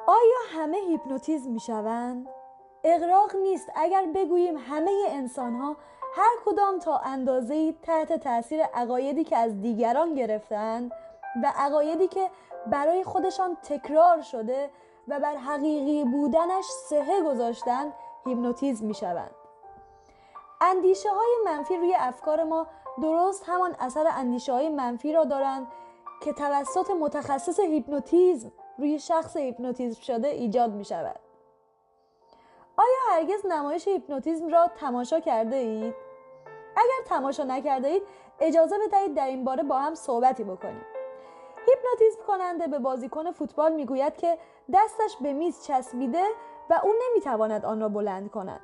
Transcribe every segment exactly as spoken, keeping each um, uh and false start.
آیا همه هیپنوتیزم میشوند؟ اغراق نیست اگر بگوییم همه انسان‌ها هر کدام تا اندازه‌ای تحت تأثیر عقایدی که از دیگران گرفتند و عقایدی که برای خودشان تکرار شده و بر حقیقی بودنش صحه گذاشتند هیپنوتیزم میشوند. اندیشه های منفی روی افکار ما درست همان اثر اندیشه های منفی را دارند که توسط متخصص هیپنوتیزم روی شخص هیپنوتیزم شده ایجاد می شود. آیا هرگز نمایش هیپنوتیزم را تماشا کرده اید؟ اگر تماشا نکرده اید اجازه بدهید در این باره با هم صحبتی بکنیم. هیپنوتیزم کننده به بازیکن فوتبال می گوید که دستش به میز چسبیده و او نمی تواند آن را بلند کند.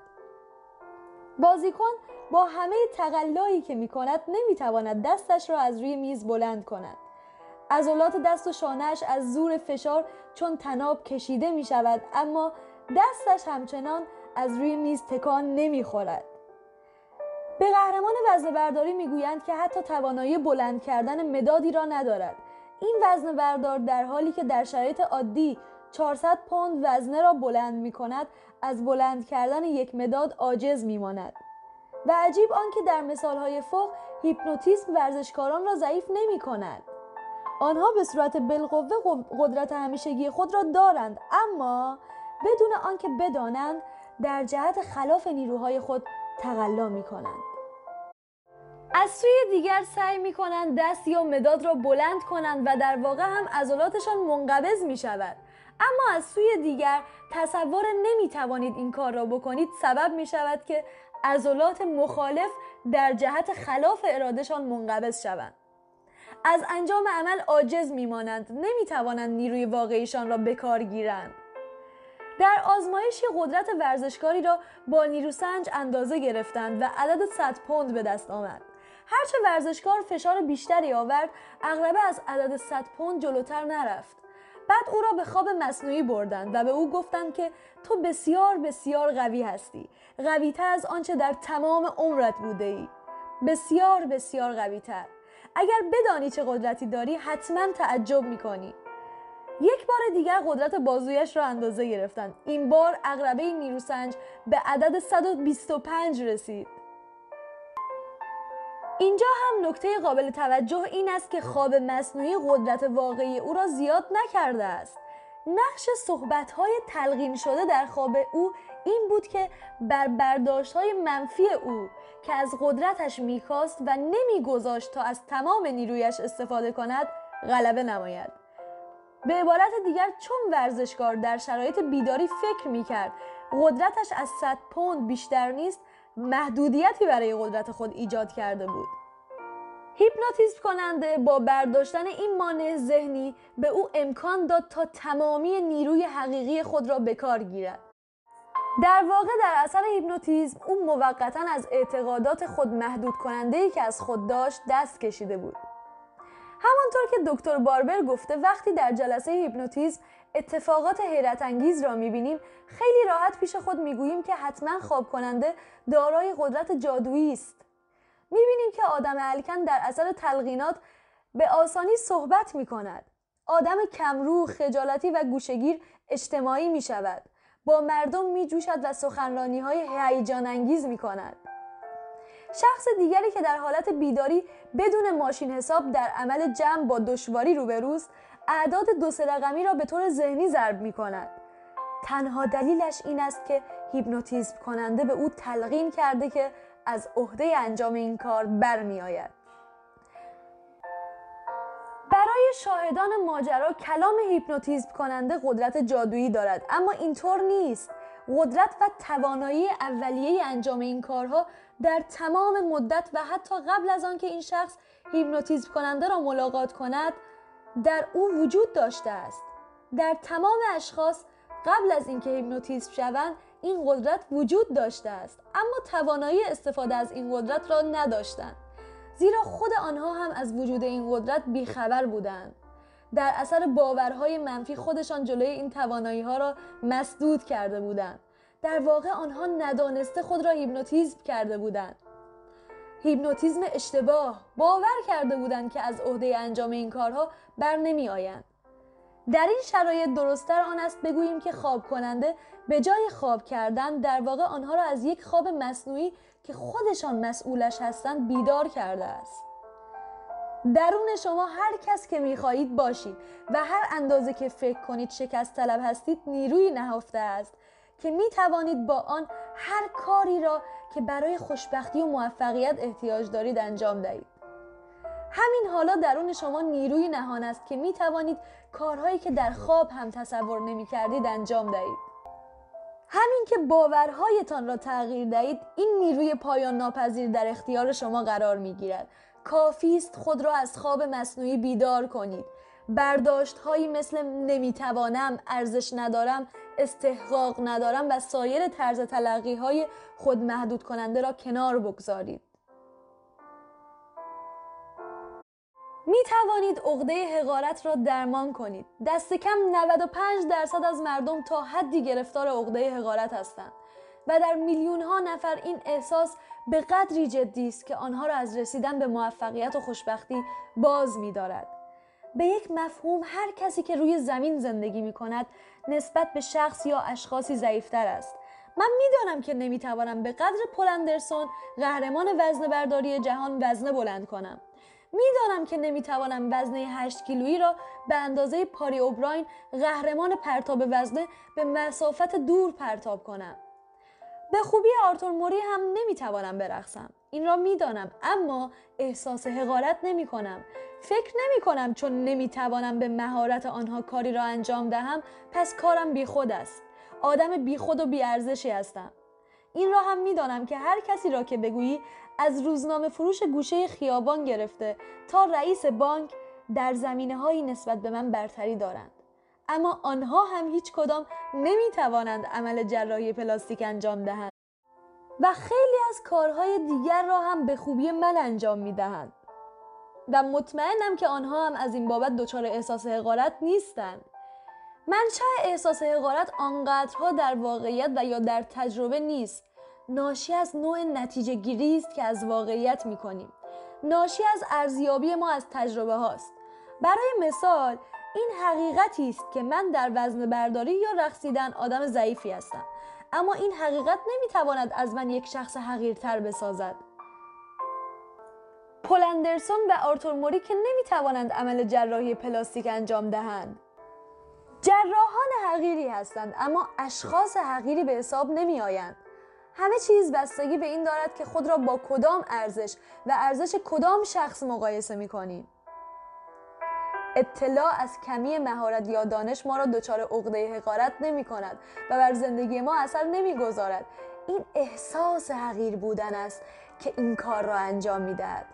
بازیکن با همه تقلایی که می کند نمی تواند دستش را از روی میز بلند کند. عضلات دست و شانه‌اش از زور فشار چون طناب کشیده می شود، اما دستش همچنان از روی میز تکان نمی خورد. به قهرمان وزنه برداری می گویند که حتی توانایی بلند کردن مدادی را ندارد. این وزنه بردار در حالی که در شرایط عادی چهارصد پوند وزنه را بلند می کند، از بلند کردن یک مداد عاجز می ماند. و عجیب آنکه در مثالهای فوق هیپنوتیزم ورزشکاران را ضعیف نمی کند. آنها به صورت بالقوه قدرت همیشگی خود را دارند، اما بدون آنکه بدانند در جهت خلاف نیروهای خود تقلا می کنند. از سوی دیگر سعی می کنند دست یا مداد را بلند کنند و در واقع هم عضلاتشان منقبض می شود. اما از سوی دیگر تصور نمی توانید این کار را بکنید سبب می شود که عضلات مخالف در جهت خلاف ارادهشان منقبض شوند. از انجام عمل عاجز می مانند، نمی توانند نیروی واقعیشان را به کار گیرند. در آزمایشی قدرت ورزشکاری را با نیروسنج اندازه گرفتند و عدد صد پوند به دست آمد. هرچه ورزشکار فشار بیشتری آورد، اغلب از عدد صد پوند جلوتر نرفت. بعد او را به خواب مصنوعی بردند و به او گفتند که تو بسیار بسیار قوی هستی، قوی‌تر از آنچه در تمام عمرت بوده ای، بسیار بسیار قوی‌تر. اگر بدانی چه قدرتی داری حتما تعجب می‌کنی. یک بار دیگر قدرت بازویش را اندازه گرفتند. این بار عقربه نیروسنج به عدد صد و بیست و پنج رسید. اینجا هم نکته قابل توجه این است که خواب مصنوعی قدرت واقعی او را زیاد نکرده است. نقش صحبت‌های تلقین شده در خواب او این بود که بر برداشت‌های منفی او که از قدرتش می‌کاست و نمی‌گذاشت تا از تمام نیرویش استفاده کند غلبه نماید. به عبارت دیگر چون ورزشکار در شرایط بیداری فکر می‌کرد قدرتش از صد پوند بیشتر نیست، محدودیتی برای قدرت خود ایجاد کرده بود. هیپنوتیزم کننده با برداشتن این مانع ذهنی به او امکان داد تا تمامی نیروی حقیقی خود را به کار گیرد. در واقع در اثر هیپنوتیزم او موقتاً از اعتقادات خود محدود کننده‌ای که از خود داشت دست کشیده بود. همانطور که دکتر باربر گفته وقتی در جلسه هیپنوتیزم اتفاقات حیرت انگیز را می‌بینیم خیلی راحت پیش خود می‌گوییم که حتما خواب کننده دارای قدرت جادویی است. می‌بینیم که آدم الکن در اثر تلقینات به آسانی صحبت می‌کند. آدم کمرو، خجالتی و گوشه‌گیر اجتماعی می‌شود. با مردم می‌جوشد و سخنرانی‌های هیجان انگیز می‌کند. شخص دیگری که در حالت بیداری بدون ماشین حساب در عمل جمع با دشواری روبروست، اعداد دو سه رقمی را به طور ذهنی ضرب می‌کند. تنها دلیلش این است که هیپنوتیزم کننده به او تلقین کرده که از عهده انجام این کار برمی‌آید. برای شاهدان ماجرا کلام هیپنوتیزم کننده قدرت جادویی دارد، اما اینطور نیست. قدرت و توانایی اولیه انجام این کارها در تمام مدت و حتی قبل از آن که این شخص هیپنوتیزم کننده را ملاقات کند در او وجود داشته است. در تمام اشخاص قبل از اینکه هیپنوتیزم شوند این قدرت وجود داشته است، اما توانایی استفاده از این قدرت را نداشتند، زیرا خود آنها هم از وجود این قدرت بیخبر بودند. در اثر باورهای منفی خودشان جلوی این توانایی‌ها را مسدود کرده بودند. در واقع آنها ندانسته خود را هیپنوتیزم کرده بودند. هیپنوتیزم اشتباه، باور کرده بودند که از عهده انجام این کارها بر نمی آیند. در این شرایط درست‌تر آن است بگوییم که خواب کننده به جای خواب کردن در واقع آنها را از یک خواب مصنوعی که خودشان مسئولش هستند بیدار کرده است. درون شما هر کس که می‌خواهید باشید و هر اندازه که فکر کنید شکست طلب هستید نیروی نهفته است که می‌توانید با آن هر کاری را که برای خوشبختی و موفقیت احتیاج دارید انجام دهید. همین حالا درون شما نیروی نهان است که می توانید کارهایی که در خواب هم تصور نمی کردید انجام دهید. همین که باورهایتان را تغییر دهید، این نیروی پایان ناپذیر در اختیار شما قرار می گیرد. کافی است خود را از خواب مصنوعی بیدار کنید. برداشت هایی مثل نمی توانم، ارزش ندارم، استحقاق ندارم و سایر طرز تلقی های خود محدود کننده را کنار بگذارید. می توانید عقده حقارت را درمان کنید. دست کم نود و پنج درصد از مردم تا حدی گرفتار عقده حقارت هستند و در میلیون ها نفر این احساس به قدری جدی است که آنها را از رسیدن به موفقیت و خوشبختی باز می دارد. به یک مفهوم هر کسی که روی زمین زندگی می کند نسبت به شخص یا اشخاصی ضعیفتر است. من میدانم که نمیتوانم به قدر پل اندرسون قهرمان وزنه برداری جهان وزنه بلند کنم. میدانم که نمیتوانم وزنه هشت کیلویی را به اندازه پاری اوبراین قهرمان پرتاب وزنه به مسافت دور پرتاب کنم. به خوبی آرتور موری هم نمیتوانم برقصم. این را میدانم، اما احساس حقارت نمی کنم. فکر نمی کنم چون نمیتوانم به مهارت آنها کاری را انجام دهم پس کارم بیخود است. آدم بیخود و بیارزشی هستم. این را هم میدانم که هر کسی را که بگویی از روزنامه فروش گوشه خیابان گرفته تا رئیس بانک در زمینه‌هایی نسبت به من برتری دارند، اما آنها هم هیچ کدام نمیتوانند عمل جراحی پلاستیک انجام دهند و خیلی از کارهای دیگر را هم به خوبی من انجام میدهند و مطمئنم که آنها هم از این بابت دچار احساس حقارت نیستند. منشأ احساس حقارت آنقدرها در واقعیت و یا در تجربه نیست. ناشی از نوع نتیجه گیری است که از واقعیت می کنیم. ناشی از ارزیابی ما از تجربه هاست. برای مثال این حقیقتی است که من در وزنه برداری یا رقصیدن آدم ضعیفی هستم، اما این حقیقت نمی تواند از من یک شخص حقیرتر بسازد. پل اندرسون و آرتور موری که نمی توانند عمل جراحی پلاستیک انجام دهند. جراحان حقیری هستند اما اشخاص حقیری به حساب نمی آیند. همه چیز بستگی به این دارد که خود را با کدام ارزش و ارزش کدام شخص مقایسه می کنیم. اطلاع از کمی مهارت یا دانش ما را دچار عقده حقارت نمی کند و بر زندگی ما اثر نمی گذارد. این احساس حقیر بودن است که این کار را انجام می دهد.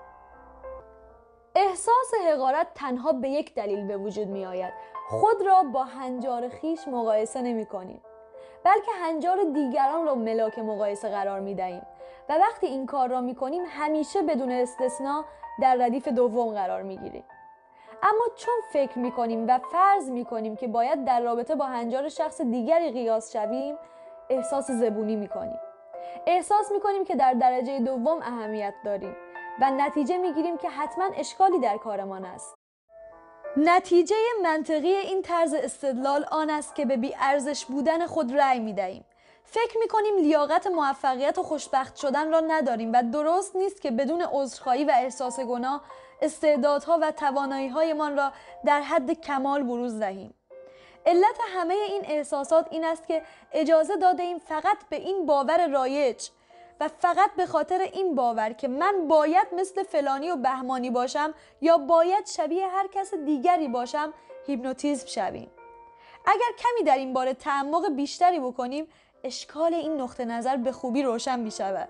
احساس حقارت تنها به یک دلیل به وجود می آید. خود را با هنجار خیش مقایسه نمی کنیم، بلکه هنجار دیگران را ملاک مقایسه قرار می دهیم و وقتی این کار را می کنیم همیشه بدون استثنا در ردیف دوم قرار می گیریم. اما چون فکر می کنیم و فرض می کنیم که باید در رابطه با هنجار شخص دیگری قیاس شویم، احساس زبونی می کنیم. احساس می کنیم که در درجه دوم اهمیت داریم و نتیجه می گیریم که حتما اشکالی در کارمان است. نتیجه منطقی این طرز استدلال آن است که به بی ارزش بودن خود رأی می دهیم. فکر می کنیم لیاقت موفقیت و خوشبخت شدن را نداریم و درست نیست که بدون عذرخواهی و احساس گناه استعدادها و توانایی‌هایمان را در حد کمال بروز دهیم. علت همه این احساسات این است که اجازه داده ایم فقط به این باور رایج و فقط به خاطر این باور که من باید مثل فلانی و بهمانی باشم یا باید شبیه هر کس دیگری باشم هیپنوتیزم شویم. اگر کمی در این باره تعمق بیشتری بکنیم اشکال این نقطه نظر به خوبی روشن می شود.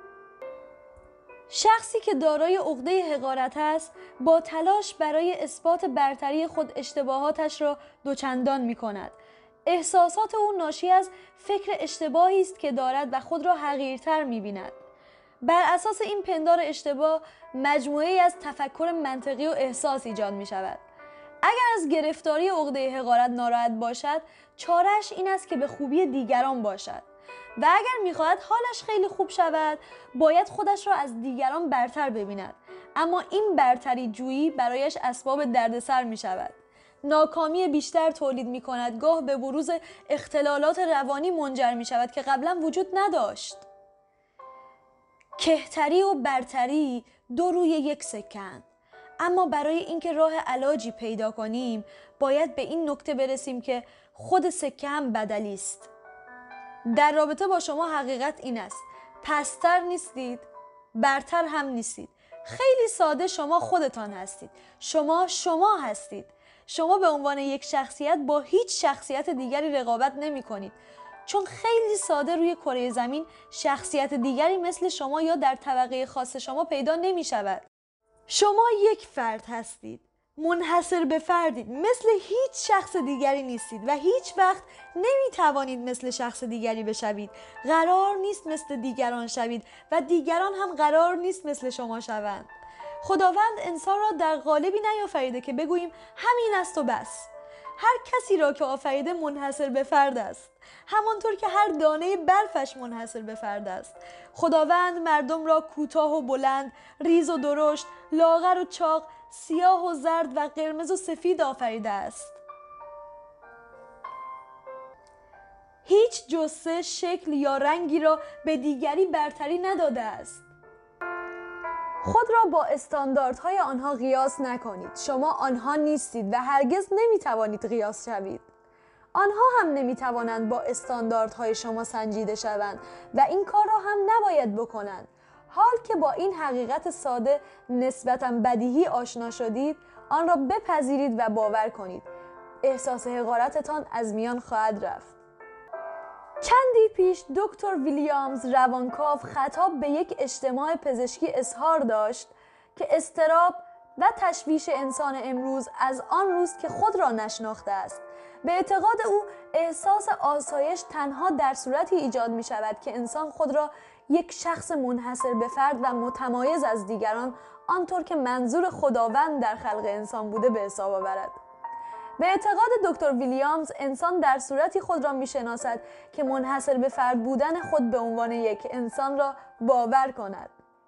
شخصی که دارای عقده حقارت است با تلاش برای اثبات برتری خود اشتباهاتش را دوچندان می کند. احساسات او ناشی از فکر اشتباهی است که دارد و خود را حقیرتر می بیند. بر اساس این پندار اشتباه مجموعه‌ای از تفکر منطقی و احساس ایجاد می شود. اگر از گرفتاری عقده حقارت ناراحت باشد، چاره‌اش این است که به خوبی دیگران باشد و اگر می‌خواهد حالش خیلی خوب شود، باید خودش را از دیگران برتر ببیند. اما این برتری جویی برایش اسباب دردسر می شود. ناکامی بیشتر تولید می کند، گاه به بروز اختلالات روانی منجر می شود که قبلا وجود نداشت. کهتری و برتری دو روی یک سکه‌اند، اما برای اینکه راه علاجی پیدا کنیم باید به این نکته برسیم که خود سکه هم بدلی است. در رابطه با شما حقیقت این است: پستر نیستید، برتر هم نیستید. خیلی ساده شما خودتان هستید. شما شما هستید. شما به عنوان یک شخصیت با هیچ شخصیت دیگری رقابت نمی کنید، چون خیلی ساده روی کره زمین شخصیت دیگری مثل شما یا در طبقه خاص شما پیدا نمی شود. شما یک فرد هستید، منحصر به فردید، مثل هیچ شخص دیگری نیستید و هیچ وقت نمی توانید مثل شخص دیگری بشوید. قرار نیست مثل دیگران شوید و دیگران هم قرار نیست مثل شما شوند. خداوند انسان را در قالبی نیافریده که بگوییم همین است و بس. هر کسی را که آفریده منحصر به فرد است، همانطور که هر دانه برفش منحصر به فرد است. خداوند مردم را کوتاه و بلند، ریز و درشت، لاغر و چاق، سیاه و زرد و قرمز و سفید آفریده است. هیچ جثه، شکل یا رنگی را به دیگری برتری نداده است. خود را با استانداردهای آنها قیاس نکنید. شما آنها نیستید و هرگز نمیتوانید قیاس شوید. آنها هم نمیتوانند با استانداردهای شما سنجیده شوند و این کار را هم نباید بکنند. حال که با این حقیقت ساده نسبتاً بدیهی آشنا شدید، آن را بپذیرید و باور کنید. احساس حقارتتان از میان خواهد رفت. چندی پیش دکتر ویلیامز روانکاو خطاب به یک اجتماع پزشکی اظهار داشت که اضطراب و تشویش انسان امروز از آن روز که خود را نشناخته است. به اعتقاد او احساس آسایش تنها در صورتی ایجاد می شود که انسان خود را یک شخص منحصر به فرد و متمایز از دیگران آنطور که منظور خداوند در خلق انسان بوده به حساب آورد. به اعتقاد دکتر ویلیامز انسان در صورتی خود را میشناسد که منحصر به فرد بودن خود به عنوان یک انسان را باور کند.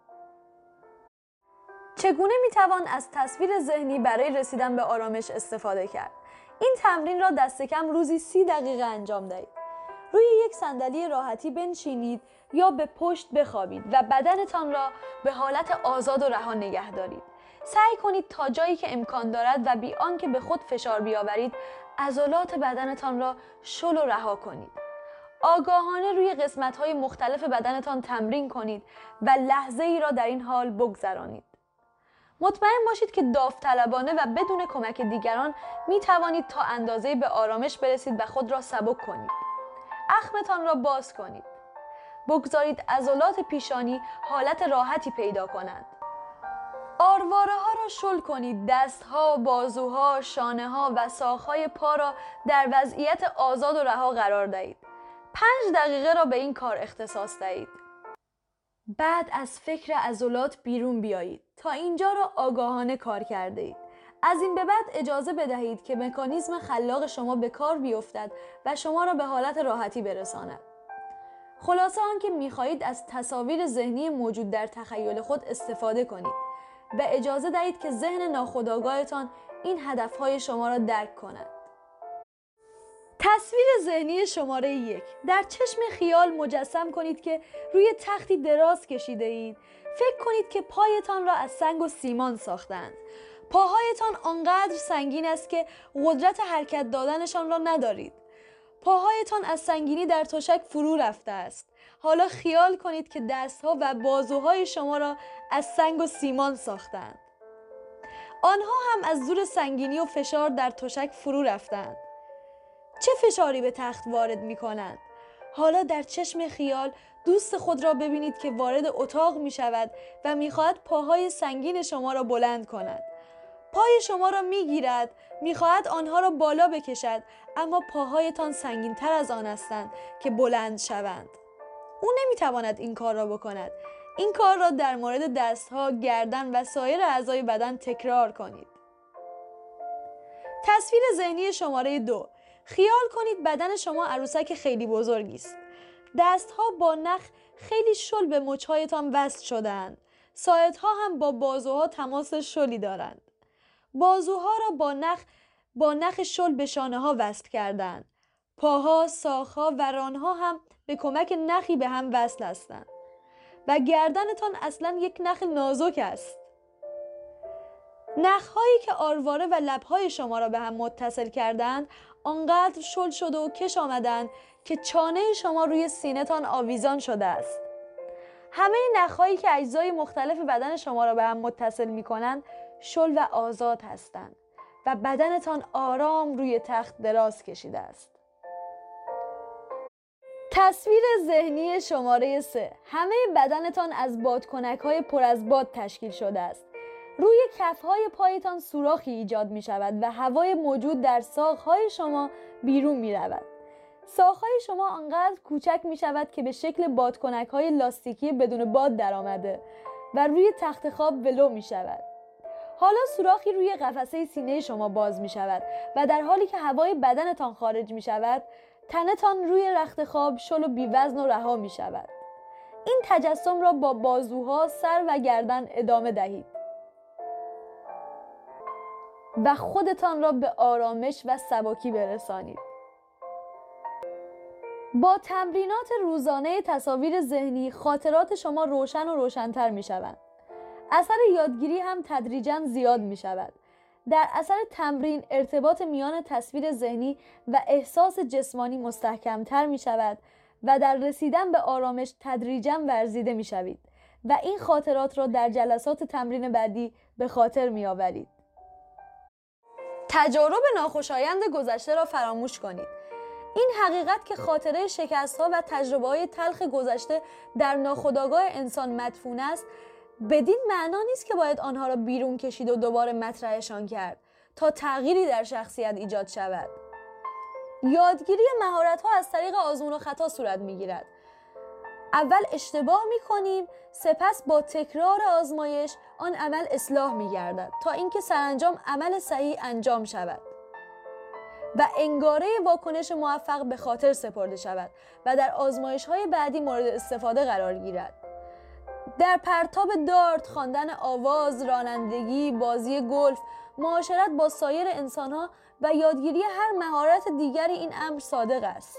چگونه میتوان از تصویر ذهنی برای رسیدن به آرامش استفاده کرد؟ این تمرین را دست کم روزی سی دقیقه انجام دهید. روی یک صندلی راحتی بنشینید یا به پشت بخوابید و بدنتان را به حالت آزاد و رها نگه دارید. سعی کنید تا جایی که امکان دارد و بی آنکه به خود فشار بیاورید عضلات بدنتان را شل و رها کنید. آگاهانه روی قسمت‌های مختلف بدنتان تمرین کنید و لحظه ای را در این حال بگذرانید. مطمئن باشید که داوطلبانه و بدون کمک دیگران می توانید تا اندازه‌ای به آرامش برسید و خود را سبک کنید. اخمتان را باز کنید. بگذارید عضلات پیشانی حالت راحتی پیدا کنند. آرواره ها را شل کنید. دستها، بازوها، شانه ها و ساق‌های پا را در وضعیت آزاد و رها قرار دهید. پنج دقیقه را به این کار اختصاص دهید. بعد از فکر عضلات بیرون بیایید. تا اینجا را آگاهانه کار کرده اید. از این به بعد اجازه بدهید که مکانیزم خلاق شما به کار بیفتد و شما را به حالت راحتی برساند. خلاصه آنکه می‌خواهید از تصاویر ذهنی موجود در تخیل خود استفاده کنید و اجازه دهید که ذهن ناخودآگاهتان این هدفهای شما را درک کند. تصویر ذهنی شماره یک. در چشم خیال مجسم کنید که روی تختی دراز کشیده اید. فکر کنید که پایتان را از سنگ و سیمان ساختند. پاهایتان آنقدر سنگین است که قدرت حرکت دادنشان را ندارید. پاهایتان از سنگینی در تشک فرو رفته است. حالا خیال کنید که دستها و بازوهای شما را از سنگ و سیمان ساختند. آنها هم از زور سنگینی و فشار در تشک فرو رفتند. چه فشاری به تخت وارد می کنند؟ حالا در چشم خیال دوست خود را ببینید که وارد اتاق می شود و می خواهد پاهای سنگین شما را بلند کند. پای شما را می گیرد، می خواهد آنها را بالا بکشد، اما پاهایتان سنگین تر از آن هستند که بلند شوند. او نمی تواند این کار را بکند. این کار را در مورد دستها، گردن و سایر اعضای بدن تکرار کنید. تصویر ذهنی شماره دو. خیال کنید بدن شما عروسک خیلی بزرگی است. دستها با نخ خیلی شل به مچ‌هایتان وصل شده‌اند. ساعدها هم با بازوها تماس شلی دارند. بازوها را با نخ با نخ شل به شانه ها وصل کردند. پاها، ساقها و رانها هم به کمک نخی به هم وصل هستند و گردنتان اصلا یک نخ نازک است. نخهایی که آرواره و لبهای شما را به هم متصل کردند آنقدر شل شده و کش آمدند که چانه شما روی سینه تان آویزان شده است. همه نخهایی که اجزای مختلف بدن شما را به هم متصل می کنند شل و آزاد هستند و بدنتان آرام روی تخت دراز کشیده است. تصویر ذهنی شماره سه. همه بدنتان از بادکنک های پر از باد تشکیل شده است. روی کفهای پایتان سوراخی ایجاد می شود و هوای موجود در ساقهای شما بیرون می رود. ساقهای شما آنقدر کوچک می شود که به شکل بادکنک های لاستیکی بدون باد در آمده و روی تخت خواب ولو می شود. حالا سوراخی روی قفسه سینه شما باز می شود و در حالی که هوای بدنتان خارج می شود تنتان روی رخت خواب شل و بی‌وزن و رها می شود. این تجسم را با بازوها، سر و گردن ادامه دهید و خودتان را به آرامش و سبکی برسانید. با تمرینات روزانه تصاویر ذهنی خاطرات شما روشن و روشن‌تر می شوند. اثر یادگیری هم تدریجاً زیاد می شود. در اثر تمرین ارتباط میان تصویر ذهنی و احساس جسمانی مستحکم‌تر می شود و در رسیدن به آرامش تدریجاً ورزیده می شوید و این خاطرات را در جلسات تمرین بعدی به خاطر می آورید. تجارب ناخوشایند گذشته را فراموش کنید. این حقیقت که خاطره شکست‌ها و تجربه‌های تلخ گذشته در ناخودآگاه انسان مدفون است، بدین معنا نیست که باید آنها را بیرون کشید و دوباره مطرحشان کرد تا تغییری در شخصیت ایجاد شود. یادگیری مهارت‌ها از طریق آزمون و خطا صورت می‌گیرد. اول اشتباه می‌کنیم، سپس با تکرار آزمایش آن عمل اصلاح می‌گردد تا اینکه سرانجام عمل صحیح انجام شود و انگاره واکنش موفق به خاطر سپرده شود و در آزمایش‌های بعدی مورد استفاده قرار گیرد. در پرتاب دارت، خواندن آواز، رانندگی، بازی گلف، معاشرت با سایر انسان‌ها و یادگیری هر مهارت دیگری این امر صادق است.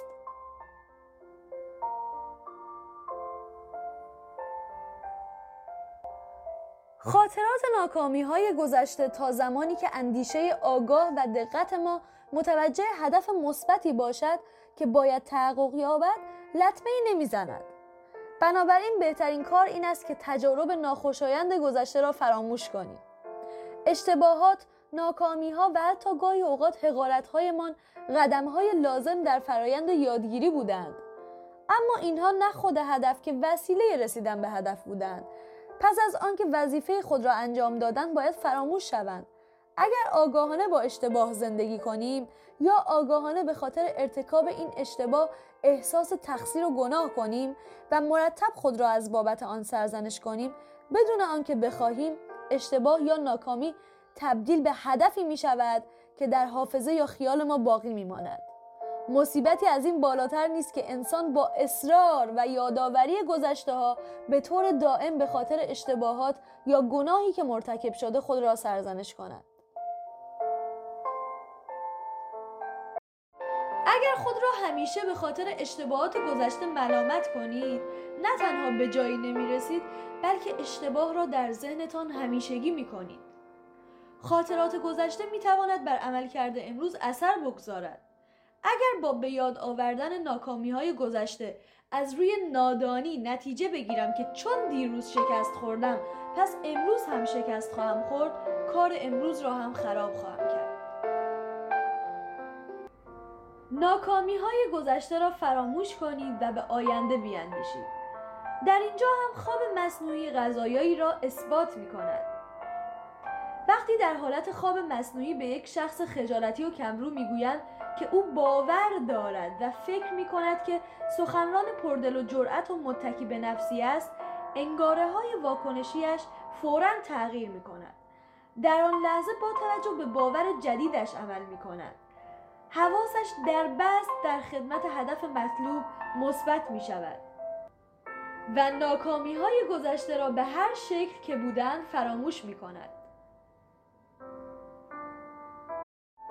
خاطرات ناکامی‌های گذشته تا زمانی که اندیشه آگاه و دقت ما متوجه هدف مثبتی باشد که باید تحقق یابد، لطمه‌ای نمی‌زند. بنابراین بهترین کار این است که تجارب ناخوشایند گذشته را فراموش کنیم. اشتباهات، ناکامی‌ها و حتی گاهی اوقات حقارت‌هایمان قدم‌های لازم در فرایند یادگیری بودند. اما اینها نه خود هدف که وسیله رسیدن به هدف بودند. پس از آنکه وظیفه خود را انجام دادند باید فراموش شوند. اگر آگاهانه با اشتباه زندگی کنیم یا آگاهانه به خاطر ارتکاب این اشتباه احساس تقصیر و گناه کنیم و مرتب خود را از بابت آن سرزنش کنیم، بدون آنکه بخواهیم اشتباه یا ناکامی تبدیل به هدفی می شود که در حافظه یا خیال ما باقی می ماند. مصیبتی از این بالاتر نیست که انسان با اصرار و یادآوری گذشته ها به طور دائم به خاطر اشتباهات یا گناهی که مرتکب شده خود را سرزنش کند. اگر خود را همیشه به خاطر اشتباهات گذشته ملامت کنید، نه تنها به جایی نمی رسید، بلکه اشتباه را در ذهنتان همیشگی می کنید. خاطرات گذشته می تواند بر عملکرد امروز اثر بگذارد. اگر با به یاد آوردن ناکامی‌های گذشته از روی نادانی نتیجه بگیرم که چون دیروز شکست خوردم پس امروز هم شکست خواهم خورد، کار امروز را هم خراب خواهم کرد. ناکامی‌های گذشته را فراموش کنید و به آینده بیاندیشید. در اینجا هم خواب مصنوعی غذایی را اثبات می‌کند. وقتی در حالت خواب مصنوعی به یک شخص خجالتی و کمرو میگویند که او باور دارد و فکر میکند که سخنران پردل و جرأت و متکی به نفسی است، انگاره های واکنشیش فوراً تغییر میکند. در آن لحظه با توجه به باور جدیدش عمل میکند. حواسش در بست در خدمت هدف مطلوب مثبت میشود و ناکامی های گذشته را به هر شکل که بودند فراموش میکند.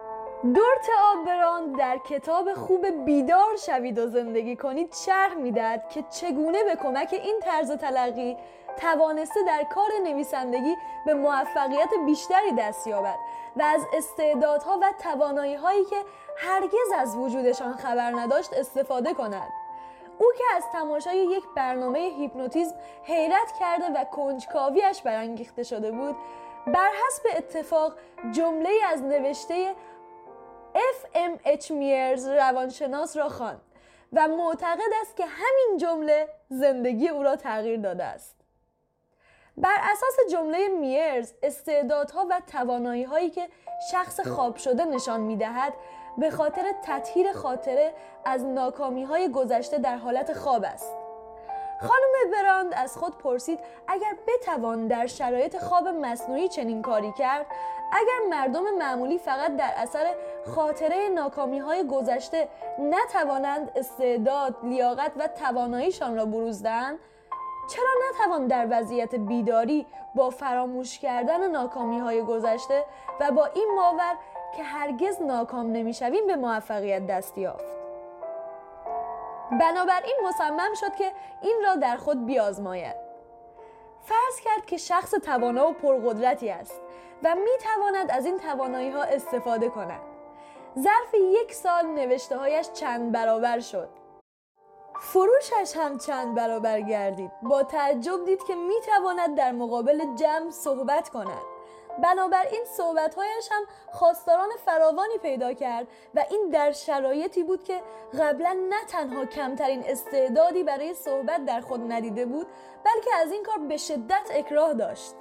دورت آبراند در کتاب خوب بیدار شوید و زندگی کنید شرح میدهد که چگونه به کمک این طرز تلقی توانسته در کار نویسندگی به موفقیت بیشتری دست یابد و از استعدادها و توانایی‌هایی که هرگز از وجودشان خبر نداشت استفاده کند. او که از تماشای یک برنامه هیپنوتیزم حیرت کرده و کنجکاویش برانگیخته شده بود، بر حسب اتفاق جمله‌ای از نوشته اف ام اچ میرز روانشناس را خواند و معتقد است که همین جمله زندگی او را تغییر داده است. بر اساس جمله میرز، استعدادها و توانایی‌هایی که شخص خواب شده نشان می‌دهد به خاطر تطهیر خاطره از ناکامی‌های گذشته در حالت خواب است. خانم براند از خود پرسید اگر بتوان در شرایط خواب مصنوعی چنین کاری کرد، اگر مردم معمولی فقط در اثر خاطره ناکامی‌های گذشته نتوانند استعداد، لیاقت و تواناییشان را بروز دهند، چرا نتوان در وضعیت بیداری با فراموش کردن ناکامی‌های گذشته و با این باور که هرگز ناکام نمی‌شویم به موفقیت دست یافت؟ بنابراین مصمم شد که این را در خود بیازماید. فرض کرد که شخص توانا و پرقدرتی است و می‌تواند از این توانایی‌ها استفاده کند. ظرف یک سال نوشته‌هایش چند برابر شد. فروشش هم چند برابر گردید. با تعجب دید که می‌تواند در مقابل جمع صحبت کند. بنابراین صحبت‌هایش هم خواستاران فراوانی پیدا کرد و این در شرایطی بود که قبلا نه تنها کمترین استعدادی برای صحبت در خود ندیده بود، بلکه از این کار به شدت اکراه داشت.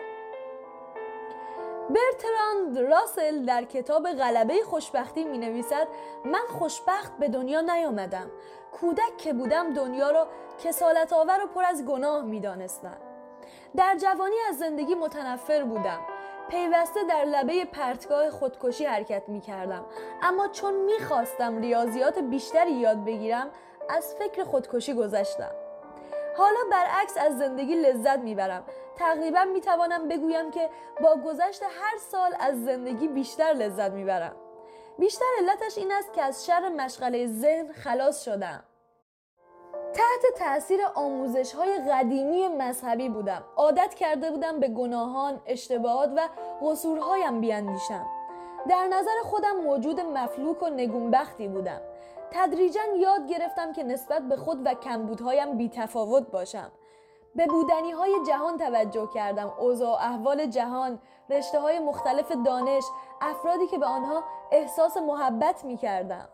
برتراند راسل در کتاب غلبه خوشبختی می نویسد من خوشبخت به دنیا نیامدم. کودک که بودم دنیا را کسالت آور و پر از گناه می دانستم. در جوانی از زندگی متنفر بودم. پیوسته در لبه پرتگاه خودکشی حرکت می کردم. اما چون می خواستم ریاضیات بیشتری یاد بگیرم از فکر خودکشی گذشتم. حالا برعکس از زندگی لذت میبرم. تقریبا میتوانم بگویم که با گذشت هر سال از زندگی بیشتر لذت میبرم. بیشتر علتش این است که از شر مشغله ذهن خلاص شدم. تحت تأثیر آموزش‌های قدیمی مذهبی بودم. عادت کرده بودم به گناهان، اشتباهات و قصورهایم بیاندیشم. در نظر خودم موجود مفلوک و نگونبختی بودم. تدریجاً یاد گرفتم که نسبت به خود و کمبودهایم بی‌تفاوت باشم. به بودنی‌های جهان توجه کردم، اوضاع و احوال جهان، رشته‌های مختلف دانش، افرادی که به آنها احساس محبت می‌کردم.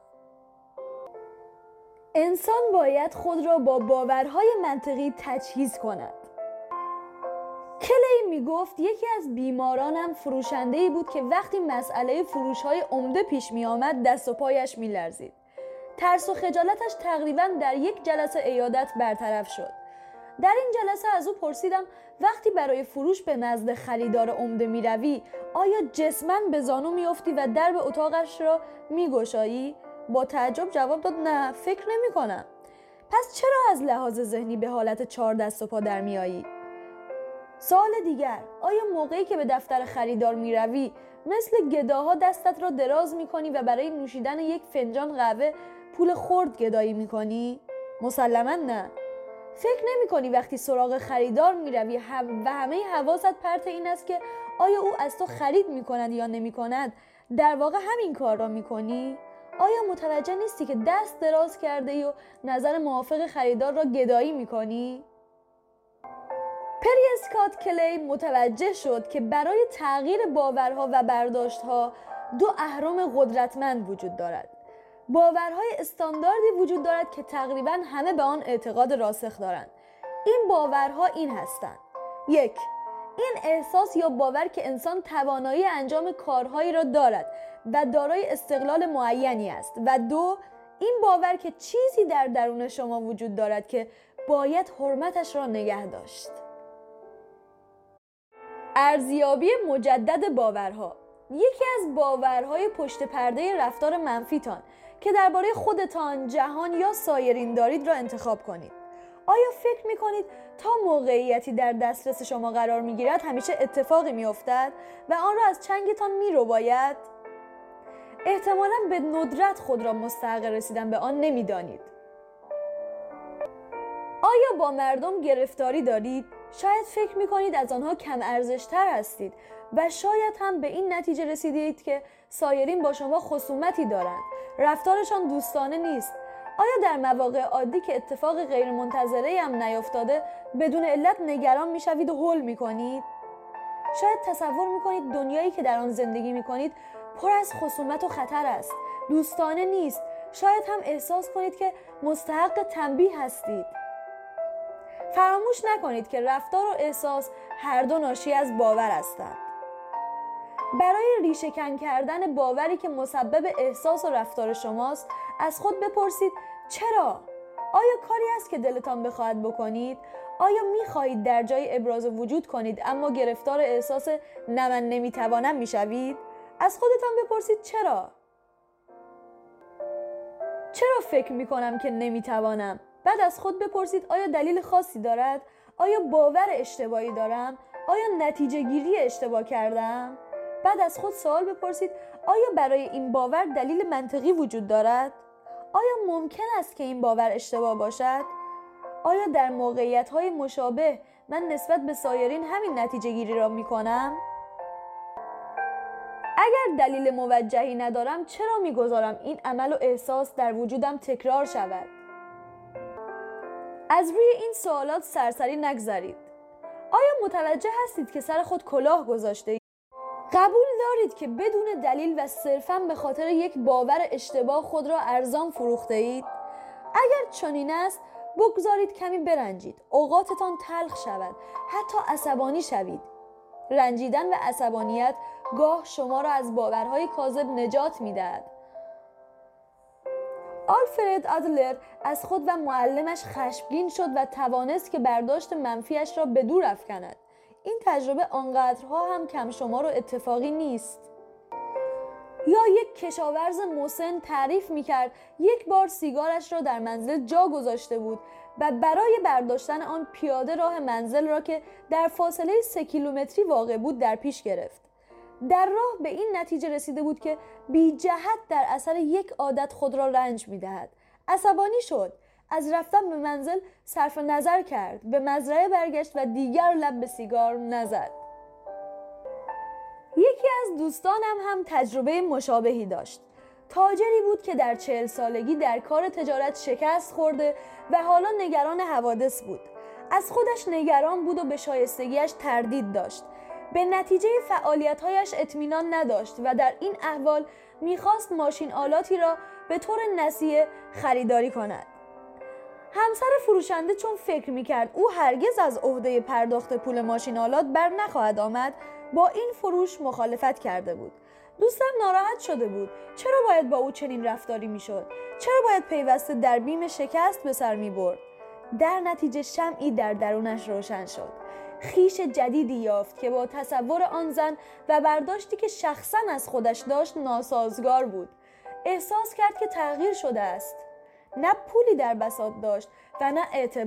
انسان باید خود را با باورهای منطقی تجهیز کند. کلی می گفت یکی از بیمارانم فروشنده‌ای بود که وقتی مسئله فروش‌های عمده پیش می آمد دست و پایش می لرزید. ترس و خجالتش تقریباً در یک جلسه عیادت برطرف شد. در این جلسه از او پرسیدم وقتی برای فروش به نزد خریدار عمده می روی آیا جسماً به زانو می افتی و درب اتاقش را می گشایی؟ با تعجب جواب داد نه فکر نمی کنم. پس چرا از لحاظ ذهنی به حالت چهار دست و پا در می آیی؟ سوال دیگر، آیا موقعی که به دفتر خریدار می روی مثل گداها دستت را دراز می کنی و برای نوشیدن یک فنجان قهوه پول خرد گدایی می کنی؟ مسلماً نه. فکر نمی کنی وقتی سراغ خریدار می روی هم و همه حواست پرت این است که آیا او از تو خرید می کند یا نمی کند در واقع همین کار را می کنی؟ آیا متوجه نیستی که دست دراز کرده ای و نظر موافق خریدار را گدایی می کنی؟ پری اسکات کلی متوجه شد که برای تغییر باورها و برداشتها دو اهرم قدرتمند وجود دارد. باورهای استانداردی وجود دارد که تقریباً همه به آن اعتقاد راسخ دارند. این باورها این هستند: یک، این احساس یا باور که انسان توانایی انجام کارهایی را دارد و دارای استقلال معینی است، و دو، این باور که چیزی در درون شما وجود دارد که باید حرمتش را نگه داشت. ارزیابی مجدد باورها. یکی از باورهای پشت پرده رفتار منفیتان که درباره خودتان، جهان یا سایرین دارید را انتخاب کنید. آیا فکر می‌کنید تا موقعیتی در دسترس شما قرار می‌گیرد همیشه اتفاقی می‌افتد و آن را از چنگتان می‌رباید؟ احتمالاً به ندرت خود را مستحق رسیدن به آن نمی‌دانید. آیا با مردم گرفتاری دارید؟ شاید فکر می‌کنید از آنها کم ارزش‌تر هستید و شاید هم به این نتیجه رسیدید که سایرین با شما خصومتی دارند. رفتارشان دوستانه نیست. آیا در مواقع عادی که اتفاق غیرمنتظره‌ای هم نیفتاده بدون علت نگران می‌شوید و هول می‌کنید؟ شاید تصور می‌کنید دنیایی که در آن زندگی می‌کنید پر از خصومت و خطر است. دوستانه نیست. شاید هم احساس کنید که مستحق تنبیه هستید. فراموش نکنید که رفتار و احساس هر دو ناشی از باور هستند. برای ریشه‌کن کردن باوری که مسبب احساس و رفتار شماست، از خود بپرسید چرا؟ آیا کاری است که دلتان بخواهد بکنید؟ آیا می‌خواهید در جای ابراز وجود کنید اما گرفتار احساس نه من نمی‌توانم می‌شوید؟ از خودتان بپرسید چرا؟ چرا فکر می‌کنم که نمی‌توانم؟ بعد از خود بپرسید آیا دلیل خاصی دارد؟ آیا باور اشتباهی دارم؟ آیا نتیجه گیری اشتباه کردم؟ بعد از خود سوال بپرسید آیا برای این باور دلیل منطقی وجود دارد؟ آیا ممکن است که این باور اشتباه باشد؟ آیا در موقعیت‌های مشابه من نسبت به سایرین همین نتیجه گیری را می‌کنم؟ اگر دلیل موجهی ندارم چرا می‌گذارم این عمل و احساس در وجودم تکرار شود؟ از روی این سوالات سرسری نگذرید. آیا متوجه هستید که سر خود کلاه گذاشته اید؟ قبول دارید که بدون دلیل و صرفاً به خاطر یک باور اشتباه خود را ارزان فروخته اید؟ اگر چنین است بگذارید کمی برنجید، اوقاتتان تلخ شود، حتی عصبانی شوید. رنجیدن و عصبانیت گاه شما را از باورهای کاذب نجات می‌دهد. آلفرد آدلر از خود و معلمش خشمگین شد و توانست که برداشت منفیش را به دور افکند. این تجربه آنقدرها هم کم شمار و اتفاقی نیست. یا یک کشاورز مسن تعریف می‌کرد یک بار سیگارش را در منزل جا گذاشته بود و برای برداشتن آن پیاده راه منزل را که در فاصله سه کیلومتری واقع بود در پیش گرفت. در راه به این نتیجه رسیده بود که بی جهت در اثر یک عادت خود را رنج می‌دهد. عصبانی شد. از رفتن به منزل صرف نظر کرد. به مزرعه برگشت و دیگر لب به سیگار نزد. یکی از دوستانم هم تجربه مشابهی داشت. تاجری بود که در چهل سالگی در کار تجارت شکست خورده و حالا نگران حوادث بود. از خودش نگران بود و به شایستگیش تردید داشت. به نتیجه فعالیت‌هایش اطمینان نداشت و در این احوال می‌خواست ماشین آلاتی را به طور نسیه خریداری کند. همسر فروشنده چون فکر می‌کرد او هرگز از عهده پرداخت پول ماشین آلات بر نخواهد آمد، با این فروش مخالفت کرده بود. دوستم ناراحت شده بود. چرا باید با او چنین رفتاری می‌شد؟ چرا باید پیوسته در بیم شکست به سر می‌برد؟ در نتیجه شمعی در درونش روشن شد. خویش جدیدی یافت که با تصور آن زن و برداشتی که شخصاً از خودش داشت ناسازگار بود. احساس کرد که تغییر شده است. نه پولی در بساط داشت و نه اعتبار.